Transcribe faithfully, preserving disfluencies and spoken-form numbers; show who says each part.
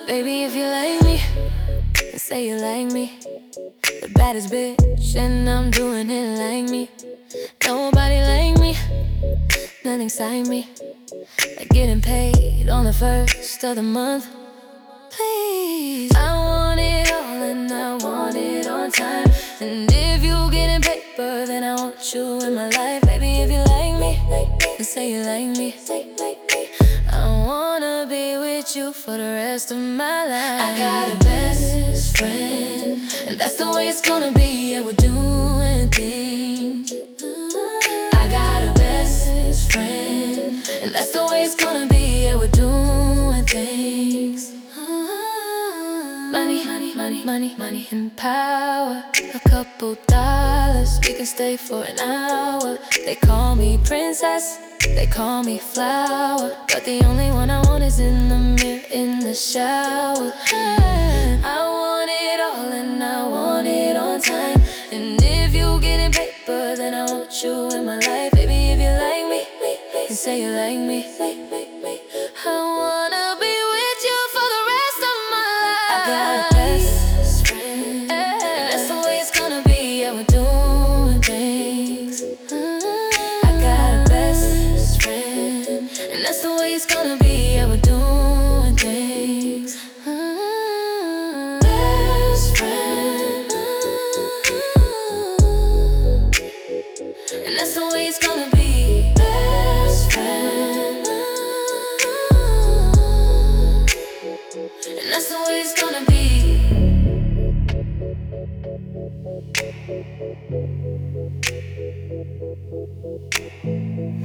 Speaker 1: Baby, if you like me, then say you like me. The baddest bitch, and I'm doing it like me. Nobody like me, nothing excite me like getting paid on the first of the month. Please, I want it all and I want it on time. And if you getting paper, then I want you in my life. Baby, if you like me, then say you like me. I wanna be with you for the rest of my life. I got a best friend, and that's the way it's gonna be. Yeah, we're doing things. I got a best friend, and that's the way it's gonna be. Yeah, we're doing things. Money, money, money, money, money and power. A couple dollars, we can stay for an hour. They call me princess, they call me flower, but the only one I want is in the mirror, in the shower. I want it all and I want it on time. And if you getting paper, then I want you in my life. Baby, if you like me, then say you like me. I wanna be with you for the rest of my life. I got a best friend, and that's the way it's gonna be. Yeah, we're doing things. I got a best friend, and that's the way it's gonna be. Yeah, we're doing things. Best friend, and that's the way it's gonna be. Best friend, and that's the way it's gonna be.